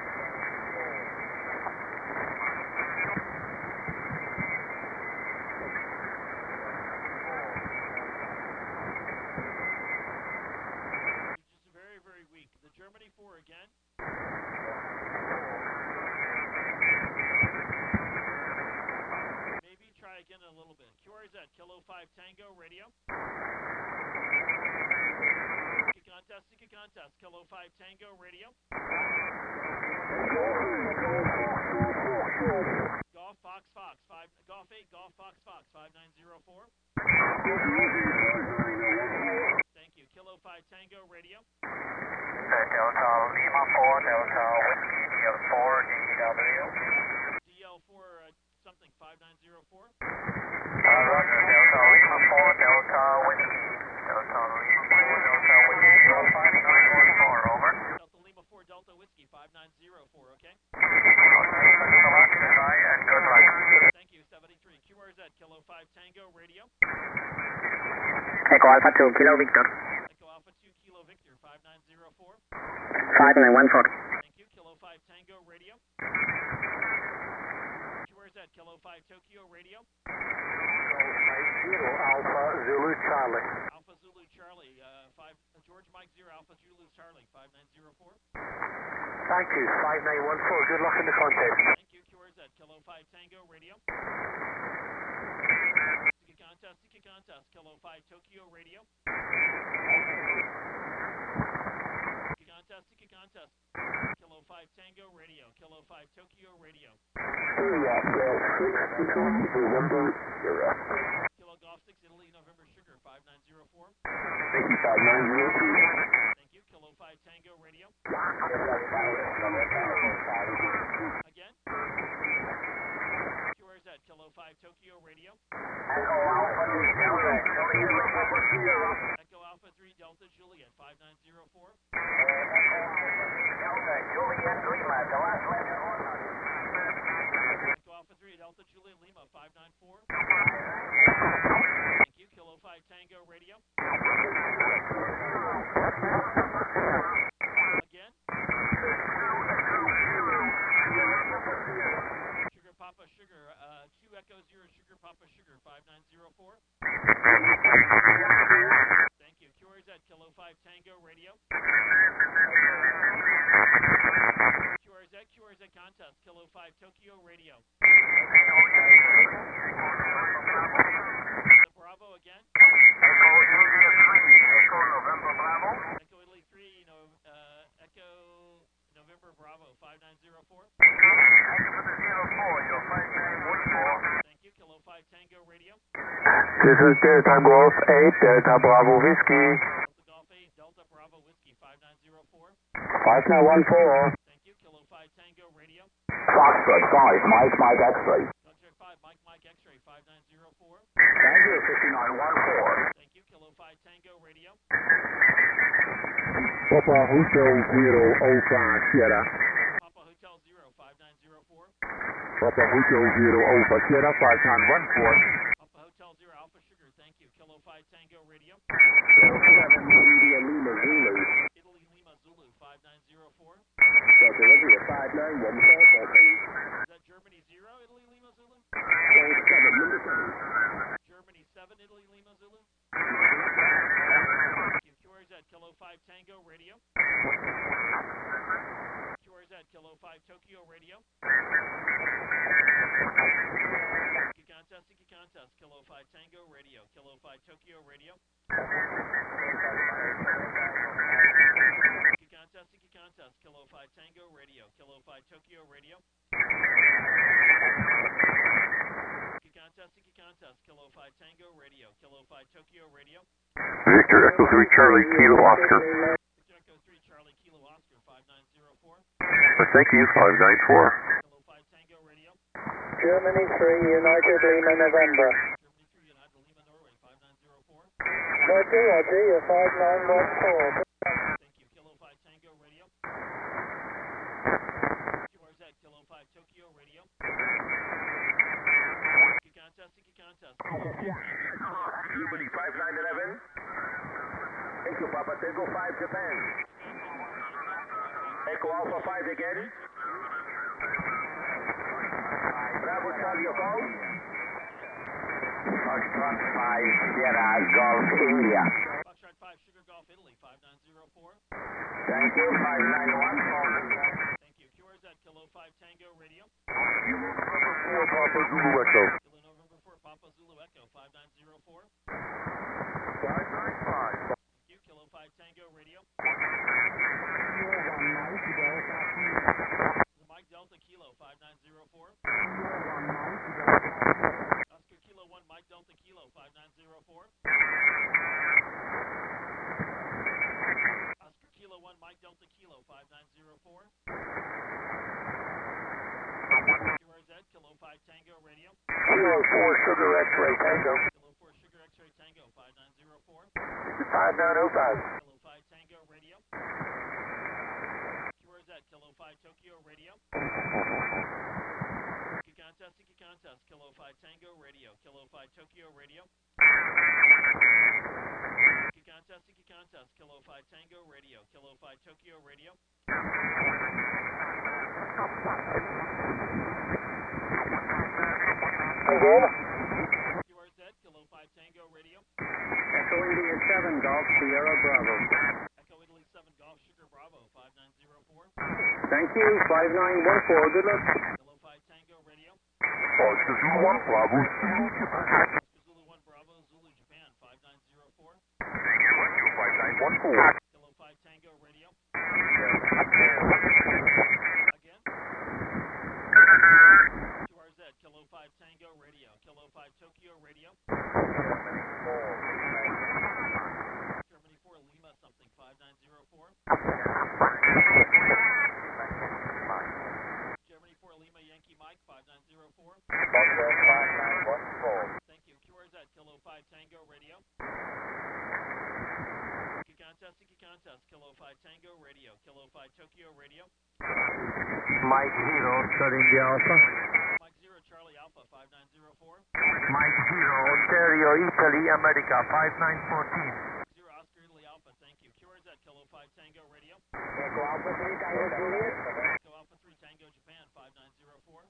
Just very, very weak. The Germany 4 again. Maybe try again in a little bit. QRZ, Kilo 5 Tango Radio. Seek a contest, Kilo 5 Tango Radio. Golf Fox Fox 5, Golf 8, Golf Fox Fox 5904. Thank you. Kilo 5 Tango Radio. Delta Lima 4, Delta Whiskey, DL4, DW. DL4 something 5904. Roger, Delta Lima 4, Delta Whiskey. Delta Lima 4, Delta Whiskey, 5914, over. Delta Lima 4, Delta Whiskey 5904, okay? Goodbye and good luck. Thank you, 73. QRZ, Kilo 5 Tango Radio. Echo Alpha 2, Kilo Victor. Echo Alpha 2, Kilo Victor 5904. 5914. Thank you, Kilo 5 Tango Radio. QRZ, Kilo 5 Tokyo Radio. Alpha Zulu Charlie. Alpha Zulu Charlie, 5, George Mike 0, Alpha Zulu Charlie 5904. Thank you, 5914, good luck in the contest. Thank you, QRZ, Kilo 5 Tango Radio. Seek a contest, Kilo 5 Tokyo Radio. Seek a contest, Kilo 5 Tango Radio, Kilo 5 Tokyo Radio. Kilo Golf 6 Italy November Sugar 5904. Thank you, 5902. Thank you, Kilo 5 Tango Radio. Again. QRZ, Kilo 5 Tokyo Radio. Echo Alpha 3 Delta Juliet 5904. Delta Juliet Lima, the last one. Echo Alpha 3 Delta Juliet Lima 594. Thank you, Kilo 5 Tango Radio. Again. Sugar Papa Sugar, 2 Echo 0 Sugar Papa Sugar 5904. Thank you. QRZ, Kilo 5 Tango Radio. QRZ contest, Kilo 5 Tokyo Radio. The Bravo again. Echo Juliet 3, Echo November Bravo. Echo Italy 3, Echo November Bravo 5904. Thank you for the 04, your 5914. Thank you, Kilo 5 Tango Radio. This is Delta Golf 8, Delta Bravo Whiskey. Delta Golf 8, Delta Bravo Whiskey 5904. 5914. Thank you, Kilo 5 Tango Radio. Foxtrot 5, Mike X-ray. Subject 5, Mike X-ray 5904. Thank you, 5914. Thank you, Kilo 5 Tango Radio. Papa Hotel 005 Sierra. Papa Hotel 0, 5904. Papa Hotel 0 Alpha Sierra 5914. Papa Hotel 0, Alpha Sugar, thank you. Kilo 5 Tango Radio. 7 India Lima Zulu. Italy Lima Zulu, 5904. So delivery of 5914. Is that Germany 0, Italy Lima Zulu? 7 number 7. Germany 7, Italy Lima Zulu? Thank you. QRZ Kilo 5 Tango Radio. QRZ Kilo 5 Tokyo Radio. Iki contest, Kilo 5 Tango Radio, Kilo 5 Tokyo Radio. Iki contest, Kilo 5 Tango Radio, Kilo 5 Tokyo Radio. Iki contest, Kilo 5 Tango Radio, Kilo 5 Tokyo Radio. Victor Echo 3 Charlie Kilo Oscar. Victor Echo 3 Charlie Kilo Oscar, 5904. Thank you, 594. Kilo 5 Tango Radio. Germany 3, United Lima November. Germany 3 United Lima Norway, 5904. Roger, you're 5914. Thank you. Kilo 5 Tango Radio. QRZ Kilo 5 Tokyo Radio. Iki contest, Kilo 5 Germany 5911. Thank you, Papa Tango 5 Japan. Echo Alpha 5 again. Bravo Charlie, your call. Foxtrot 5 Sierra Golf India. Foxtrot 5 Sugar Golf Italy, 5904. Thank you, 5914. Thank you. QRZ Kilo 5 Tango Radio. Papa Zulu Echo. Kilo November 4 Papa Zulu Echo, 5904. 595. Thank you. Kilo 5 Tango Radio. Mike Delta Kilo 5904. Oscar Kilo 1 Mike Delta Kilo 5904. Oscar Kilo 1 Mike Delta Kilo 5904. QRZ Kilo 5 Tango Radio. Kilo 4 Sugar X-Ray Tango. Kilo 4 Sugar X-Ray Tango 5904. 5905. Kilo 5 Tango Radio. QRZ Kilo 5 Tokyo Radio. Iki contest, Kilo 5 Tango Radio, Kilo 5 Tokyo Radio. Iki contest, Kilo 5 Tango Radio, Kilo 5 Tokyo Radio. QRZ Kilo 5 Tango Radio. Echo India 7, Golf Sierra Bravo. Echo Italy 7 Golf Sugar Bravo, 5904. Thank you, 5914. Good luck. Kilo 5 Tango Radio. Oscar Zulu 1 Bravo. Oscar Zulu 1 Bravo, Zulu Japan, 5904. 5914. Kilo 5 Tango Radio. Again. QRZ Kilo 5 Tango Radio, Kilo 5 Tokyo Radio. Germany 4 Lima something, 5904. Germany 4 Lima Yankee Mike, 5904. Thank you. QRZ Kilo 5 Tango Radio. Iki contest, Kilo 5 Tango Radio, Kilo 5 Tokyo Radio. Mike Hero, Charlie India Alpha. Mike 0 Charlie Alpha, 5904. Mike Hero, Ontario, Italy, America, 5914. 0 Oscar Italy Alpha, thank you. QRZ Kilo 5 Tango Radio. Echo Alpha 3 Tango Juliet. Echo Alpha 3 Tango Japan, 5904.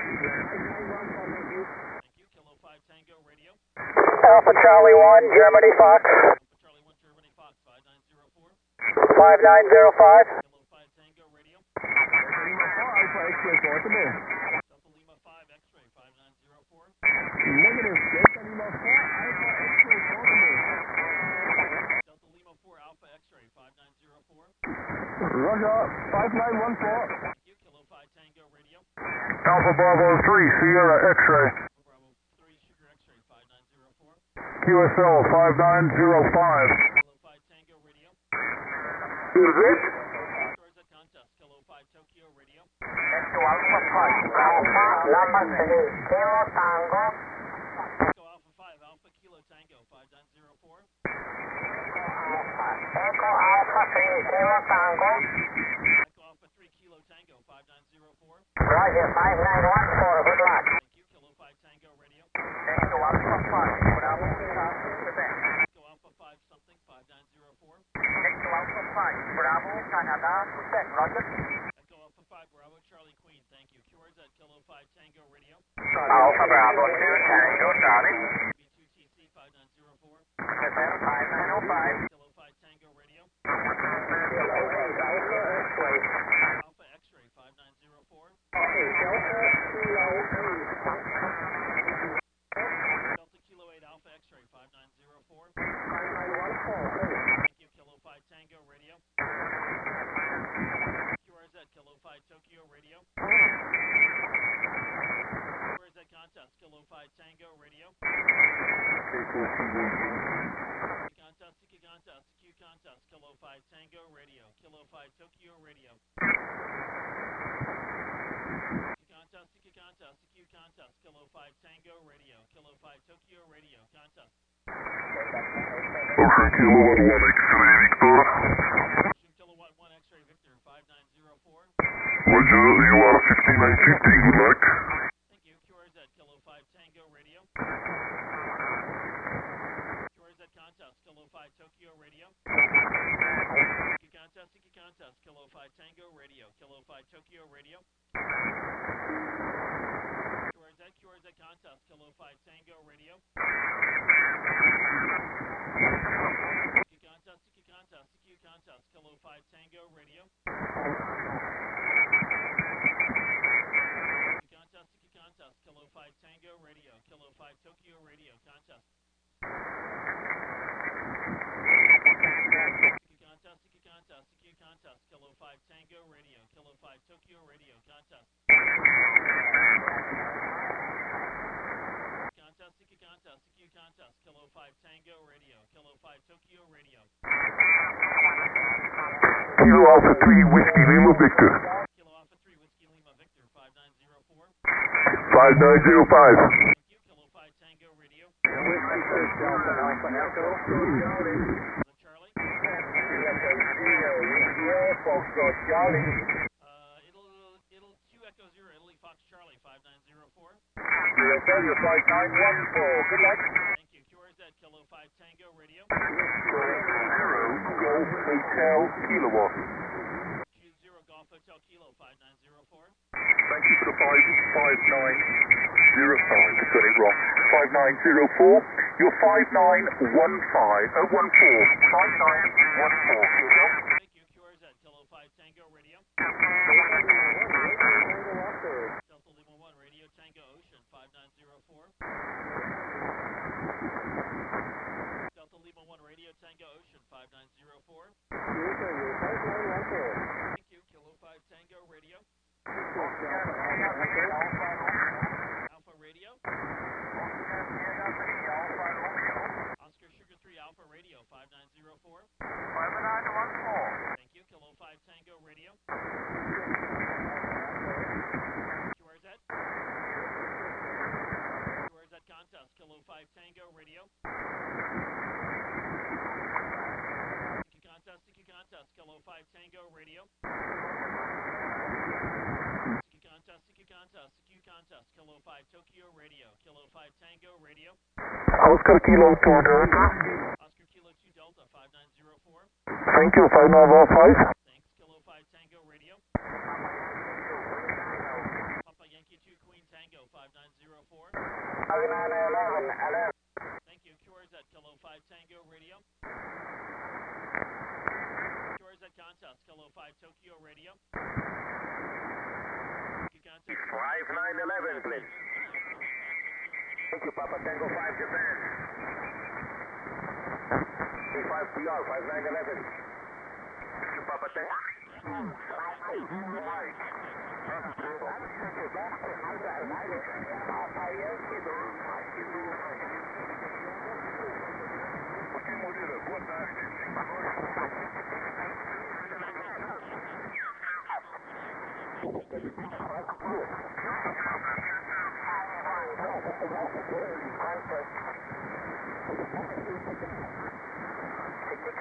Thank you. Kilo 5 Tango Radio. Alpha Charlie 1, Germany Fox. Alpha Charlie 1 Germany Fox, 5904. 5905. Kilo 5 Tango Radio. Alpha X-Ray Portable. Delta Lima 5 X-Ray, 5904. Negative Delta Lima 4 Alpha X-Ray Portable. Delta Lima 4 Alpha X-Ray, 5904. Roger, 5914. Thank you. Kilo 5 Tango Radio. Alpha Bravo 3 Sierra X-Ray. Bravo 3 Sugar X-Ray, 5904. QSL 5905. Kilo 5 Tango Radio. Who's this? QRZ contest, Kilo 5 Tokyo Radio. Echo Alpha 5, Alpha Lama 3, Kilo Tango. Echo Alpha 5 Alpha Kilo Tango, 5904. Echo Alpha 3 Kilo Tango. Echo Alpha 3 Kilo Tango 5904. Roger, 5914, good luck. Thank you, Kilo 5 Tango Radio. Echo Alpha 5, Bravo, Quebec. Echo Alpha 5 something 5904. Echo Alpha 5, Bravo, Canada, Quebec, roger. Echo Alpha 5 Bravo Charlie Queen, thank you. QRZ Kilo 5 Tango Radio. Alpha Bravo 2 Tango, Charlie. B2TC 5904. Quebec 5905. Kilo 5 Tango Radio. Alpha X-ray. Alpha X-ray 5904. Delta Kilo 8 Alpha X-ray 5904. Thank you, Kilo 5 Tango Radio. QRZ Kilo 5 Tokyo Radio. QRZ Contest Kilo 5 Tango Radio. Contest, CQ Contest, CQ Contest, Kilo 5 Tango Radio. Kilo 5 Tokyo Radio. Contest, CQ Contest, CQ Contest, Kilo 5 Tango Radio. Kilo 5 Tokyo Radio. Contest. Ocean Kilo 1 X-ray Victor. Ocean Kilowatt 1 X-ray Victor 5904. Roger, you are 5950, good luck. Thank you. QRZ Kilo 5 Tango Radio. QRZ Contest Kilo 5 Tokyo Radio. CQ Contest, CQ Contest, Kilo 5 Tango Radio. Kilo 5 Tokyo Radio. QRZ Contest Kilo 5 Tango Radio. CQ Contest, CQ Contest, CQ Contest, Kilo 5 Tango Radio. CQ Contest, CQ Contest, Kilo 5 Tango Radio. Kilo 5 Tokyo Radio. Contest. CQ Contest, CQ Contest, CQ Contest, Kilo 5 Tango Radio. Kilo 5 Tokyo Radio. Contest. Contest, CQ Contest, CQ Contest, Kilo 5 Tango Radio. Kilo 5 Tokyo Radio. Kilo Alpha 3 Whiskey Lima Victor. Kilo Alpha 3 Whiskey Lima Victor 5904. 5905. Thank you, Kilo 5 Tango Radio. Charlie. It'll 2 Echo 0 Italy Fox Charlie 5904. Thank you. QRZ Kilo 5 Tango Radio. 0 Golf Hotel Kilowatt. Choose 0 Golf Hotel Kilo 5904. Thank you for the 5905. I got it wrong. 5904. You're 5915. 14. 5914. Thank you. QRZ Kilo 5 Tango Radio. Delta Lima 1 Radio Tango Ocean 5904. Delta Lima 1 Radio Tango Ocean 5904. Thank you. Kilo 5 Tango Radio. Alpha Radio. Oscar Sugar 3 Alpha Radio 5904. 5914. Thank you. Kilo 5 Tango Radio. QRZ. QRZ Contest Kilo 5 Tango Radio. CQ Contest, CQ Contest, Kilo 5 Tango Radio. CQ Contest, CQ Contest, CQ Contest, Kilo 5 Tokyo Radio. Kilo 5 Tango Radio. Oscar Kilo 2 Delta. Oscar Kilo 2 Delta 5904. Thank you, 5915. Thanks. Kilo 5 Tango Radio. Papa Yankee 2 Queen Tango 5904. Thank you. QRZ Kilo 5 Tango Radio. QRZ Contest Kilo 5 Tokyo Radio. Contest 5911, please. Thank you, Papa Tango 5 Japan. 35 PR, 5911. Thank you, Papa Tango.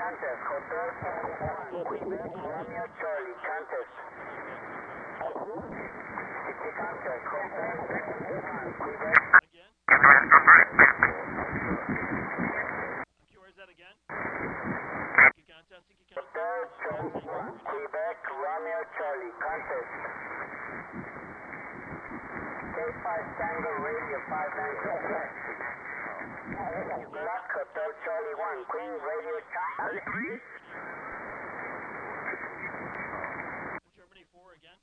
contest. Hotel Tango 1, Quebec, Romeo Charlie, contest. City contest. Hotel Tango 1, Quebec. Again? QRZ again? Sticky contest, sticky Hotel contest. Tango 1, Quebec, Romeo Charlie, contest. K5 Tango Radio 594. Black Hotel Charlie 1, Queen Radio Charlie. Germany 4 again?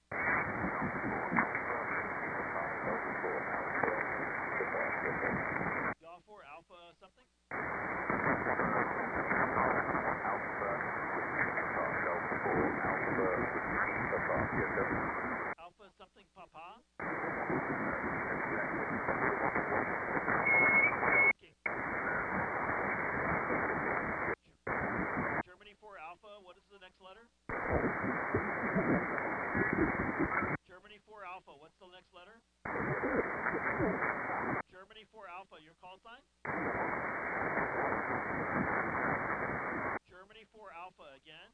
Golf 4 Alpha something? Alpha something Papa? Okay. Germany 4 Alpha, what is the next letter? Germany 4 Alpha, what's the next letter? Germany 4 Alpha, your call sign? Germany 4 Alpha again?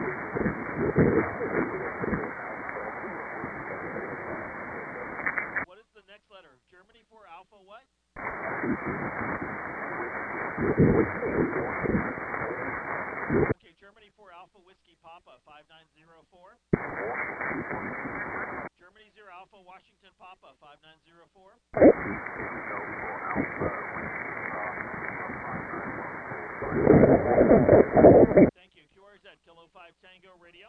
What is the next letter? Germany 4 Alpha what? Okay, Germany 4 Alpha Whiskey Papa 5904. Germany 0 Alpha Washington Papa 5904. Thank you. QRZ Kilo 5 Tango Radio.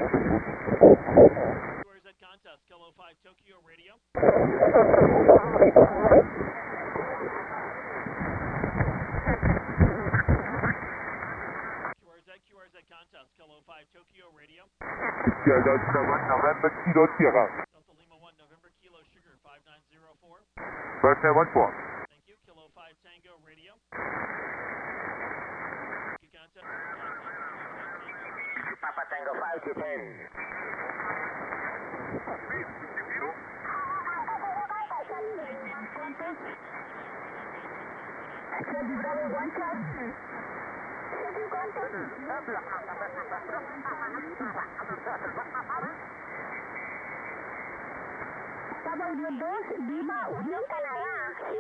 QRZ Contest Kilo 5 Tokyo Radio. QRZ Contest Kilo 5 Tokyo Radio. Delta 7 November Kilo Sierra. Delta Lima 1 November Kilo Sugar 5904. Birthday 14. Thank you. Kilo 5 Tango Radio. Contest. Papa Tango 5 to 10. Papa 2, Lima, Unión Canadá,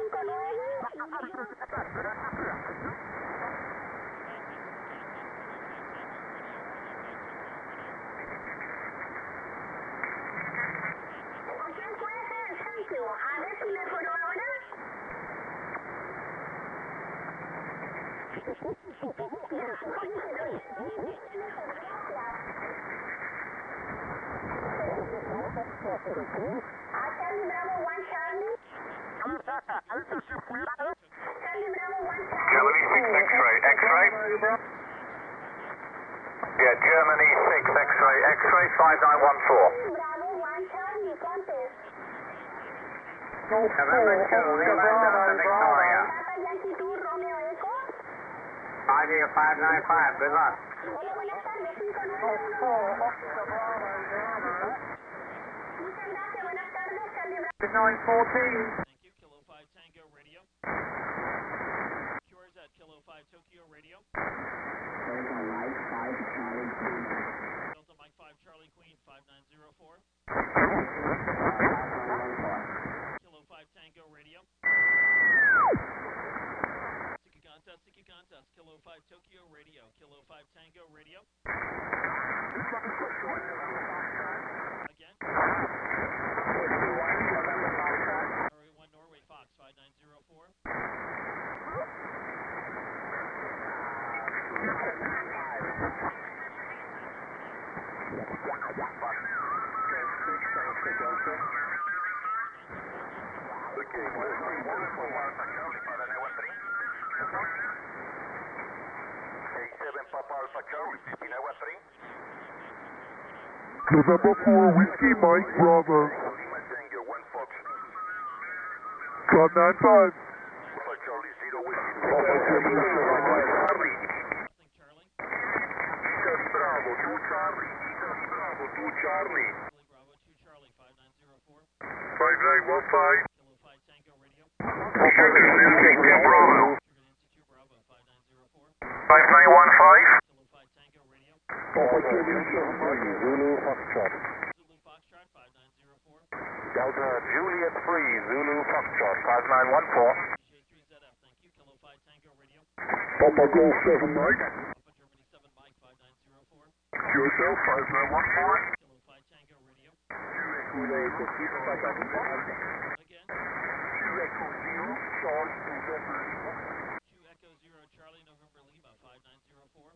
59. ¿Quién puede ser el centro? A ver si mejoró ahora. Charlie Bravo 1 Charlie. Charlie Bravo 1 Charlie. Germany 6 X-ray. X-ray? Yeah, Germany 6 X-ray. X-ray 5914. Bravo 1 Charlie, contest. November 2, Lima, Delta Victoria. Papa Yankee 2 Romeo Echo. 595, good luck. Hola, buenas tardes, 591. Muchas gracias, buenas tardes, Charlie Bravo. 914. Thank you. Kilo 5 Tango Radio. QRZ Kilo 5 Tokyo Radio. Delta Mike 5 Charlie Queen 5904. Kilo 5 Tango Radio. Sticky contest, Kilo 5 Tokyo Radio. Kilo 5 Tango Radio. Again. Norway 1 Norway Fox 5904. Papa Alpha Charlie, November 4 Whiskey Mike Bravo. Lima Tango 1 Fox. Club 95. Papa Charlie 0 Whiskey. Papa Charlie. Charlie. Italy Bravo 2 Charlie. Italy Bravo 2 Charlie. Italy Bravo 2 Charlie 5904. 5915. Kilo 5 Tango Radio. Sugar Nancy 2 Bravo. Sugar Nancy 2 Bravo 5904. 5915. Kilo Zulu Foxtrot. Zulu Foxtrot 5904. Delta Juliet 3, Zulu Foxtrot 5914. J3ZF, thank you. Kilo 5 Tango Radio. Papa Golf 7 Mike. Alpha Germany 7 Mike 5904. QSL 5914. Kilo 5 Tango Radio. Again. 2 Echo 0, Charlie November Lima. 2 Echo 0 Charlie November Lima 5904.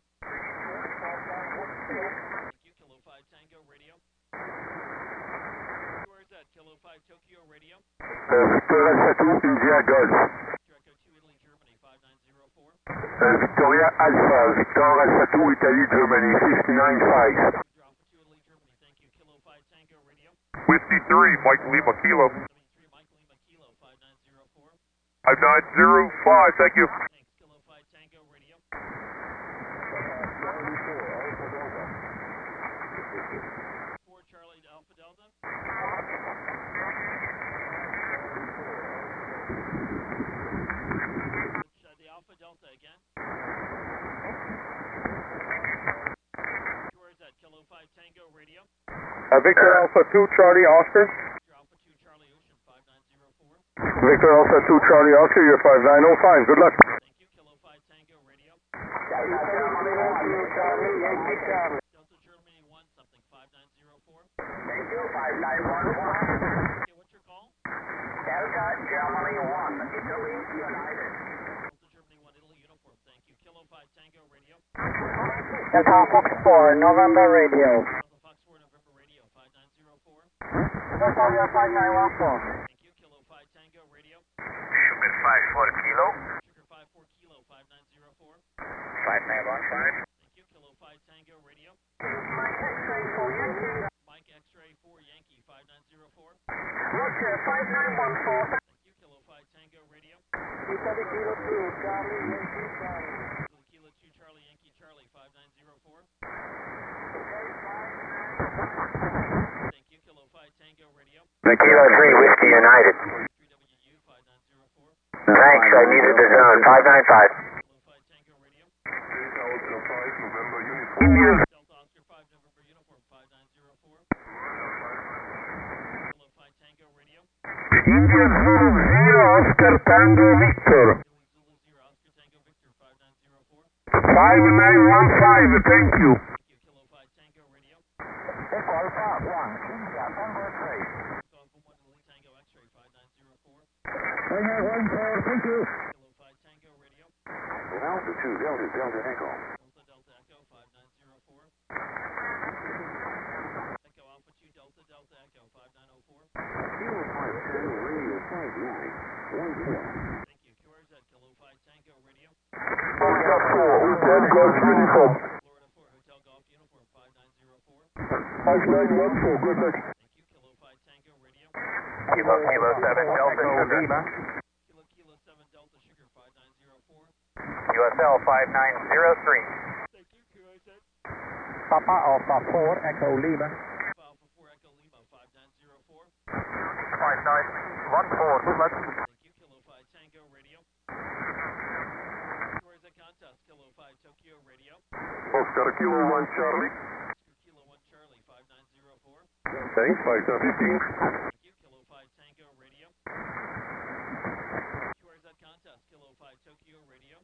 Thank you. Kilo 5 Tango Radio. Where is that? Kilo 5 Tokyo Radio. Victoria Chateau, India Golf. Victor Echo 2 Italy Germany 5904. Victoria Alpha, Victoria Chateau, Italy, Germany, 59.5. Victor Alpha 2 Italy Germany, thank you. Kilo 5 Tango Radio. Whiskey 3, Mike Lima Kilo. 73 Mike Lima Kilo 5904. 5905, thank you. Thanks. Kilo 5 Tango Radio. 4 Charlie Alpha Delta. The Alpha Delta again. Where is that? Kilo 5 Tango Radio. Victor Alpha 2 Charlie Oscar. Victor Alpha 2 Charlie Ocean 5904. Victor Alpha 2 Charlie Oscar, you're 5905. Good luck. Thank you. Kilo 5 Tango Radio. Delta Germany 1 something 5904. Thank you, 5914. Okay, what's your call? Delta Germany 1, Italy United. Delta Germany 1 Italy Uniform, thank you. Kilo 5 Tango Radio. Delta Fox 4, November Radio. Delta Fox 4 November Radio 5904. Delta 5914. Thank you. Kilo 5 Tango Radio. Sugar 5 4 Kilo. Sugar 54 Kilo 5904. 5915. Thank you. Kilo 5 Tango Radio. Mike X-Ray 4 Yankee 5904. Roger, 5914. Thank you. Kilo 5 Tango Radio. Italy Kilo 2, Charlie Yankee Charlie. Kilo 2 Charlie Yankee Charlie 5904. Thank you. Kilo 5 Tango Radio. Kilo 3 Whiskey United. 3WU 5904. Thanks, I needed the zone. 595. Kilo 5 Tango Radio. Delta 5, November Uniform. Delta Oscar 5 November Uniform 5904. Kilo 5 Tango Radio. India Zulu 0 Oscar Tango Victor. Zulu 0 Oscar Tango Victor 5904. 5915, thank you. Thank you. Kilo 5 Tango Radio. Echo Alpha 1, India Tango 3. Echo Alpha 1 Italy Tango X-Ray 5904. 5914, thank you. Kilo 5 Tango Radio. Altitude, Delta, Delta Echo. Delta Echo 5904. Echo Alpha 2 Delta Delta Echo 5904. Kilo 5 Tango Radio 5914. Thank you. QRZ Kilo 5 Tango Radio. Florida 4, Hotel Golf Uniform. Florida 4 Hotel Golf Uniform 5904. 5914, good luck. Thank you. Kilo 5 Tango Radio. Kilo 7 Delta Sugar. Kilo 7 Delta Sugar 5904. USL 5903. Thank you. QRZ Papa Alpha 4 Echo Lima. Alpha 4 Echo Lima 5904. 5914. Good luck. Thank you. Kilo 5 Tango Radio. QRZ Contest Kilo 5 Tokyo Radio. Oscar Kilo 1 Charlie. Oscar Kilo 1 Charlie 5904. Thanks, 5915. Thank you. Kilo 5 Tango Radio. QRZ Contest Kilo 5 Tokyo Radio.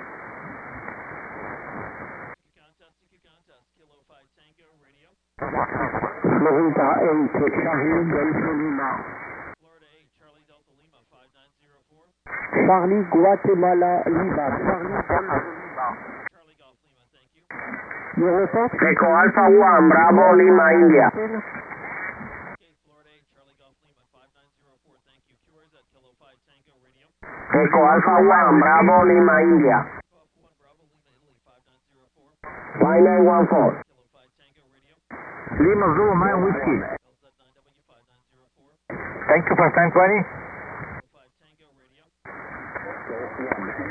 Suki Contest Kilo 5 Tango Radio. Florida 8, Charlie Delta Lima. Florida 8 Charlie Delta Lima 5904. Charlie Guatemala Lima. Charlie Delta Lima. Charlie Golf Lima, thank you. Numéro 7. Echo Alpha 1 Bravo Lima India. Okay, Florida 8 Charlie Golf Lima 5904, thank you. QRZ Kilo 5 Tango Radio. Echo Alpha 1 Bravo Lima India. Alpha 1 Bravo Lima Italy 5904. 5914. Kilo 5 Tango Radio. Lima Zulu 9 Whiskey. LZ9W 5904. Thank you for 1020. Kilo 5 Tango Radio.